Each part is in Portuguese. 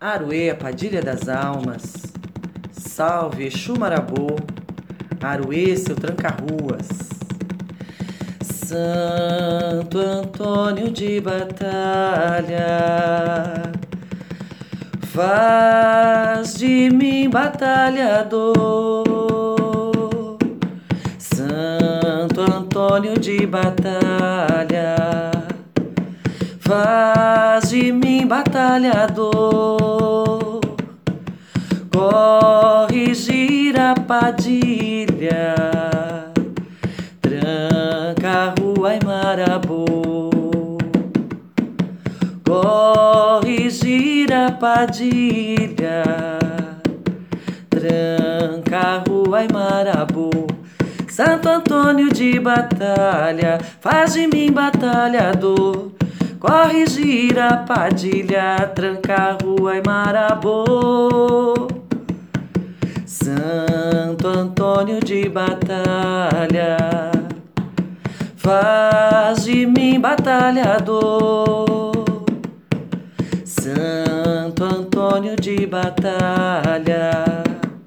Aroê, a Padilha das Almas, salve Exu Marabô, Aroê, seu tranca-ruas. Santo Antônio de batalha, faz de mim batalhador. Santo Antônio de batalha, faz de mim batalhador. Corre, gira, Padilha, tranca, rua e Marabô. Corre, gira, Padilha, tranca, rua e Marabô. Santo Antônio de batalha, faz de mim batalhador. Corre, gira, Padilha, tranca, rua e Marabô. Santo Antônio de batalha, faz de mim batalhador. Santo Antônio de batalha,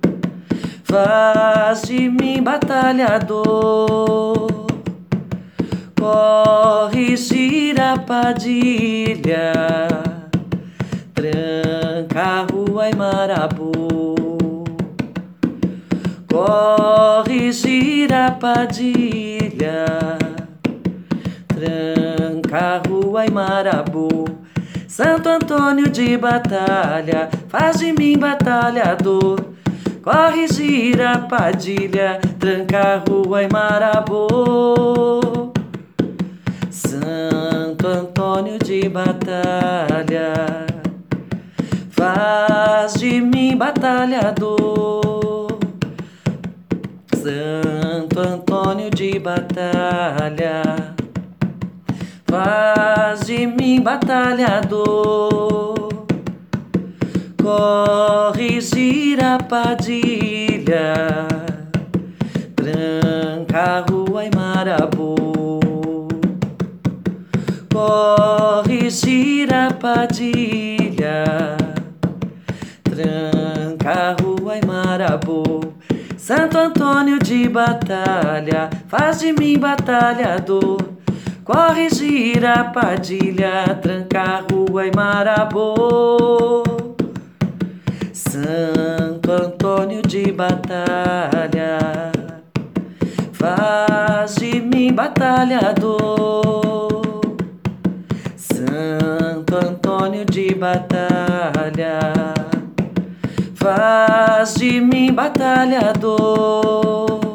faz de mim batalhador. Corre, gira, Padilha, tranca, rua e Marabô. Corre, gira, Padilha, tranca, rua e Marabô. Santo Antônio de batalha, faz de mim batalhador. Corre, gira, Padilha, tranca, rua e Marabô. Santo Antônio de batalha, faz de mim batalhador. Santo Antônio de batalha, faz de mim batalhador. Corre, gira, Padilha, tranca, rua e Marabô. Corre, gira, Padilha, tranca, rua e Marabô. Santo Antônio de batalha, faz de mim batalhador. Corre, gira, Padilha, tranca, rua e Marabô. Santo Antônio de batalha, faz de mim batalhador. Santo Antônio de batalha, faz de mim batalhador.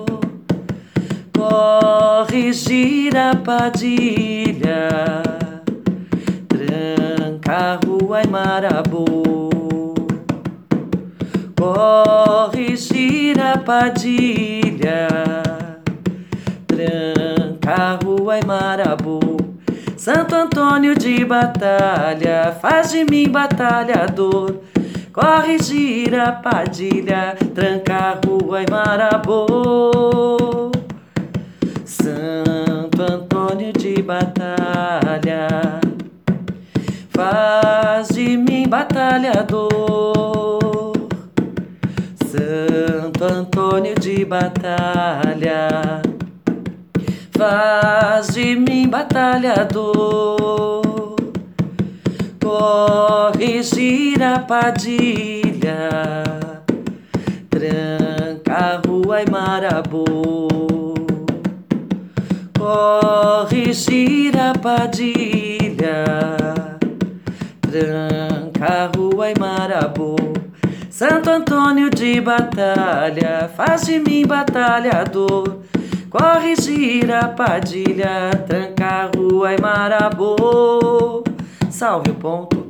Corre, gira, Padilha, tranca, rua e Marabô. Corre, gira, Padilha, tranca, rua e Marabô. Santo Antônio de batalha, faz de mim batalhador. Corre, gira, Padilha, tranca, rua e Marabô. Santo Antônio de batalha, faz de mim batalhador. Santo Antônio de batalha, faz de mim batalhador. Corre, gira, Padilha, tranca, rua e Marabô. Corre, gira, Padilha, tranca, rua e Marabô. Santo Antônio de batalha, faz de mim batalhador. Corre, gira, Padilha, tranca, rua e Marabô. Salve o ponto.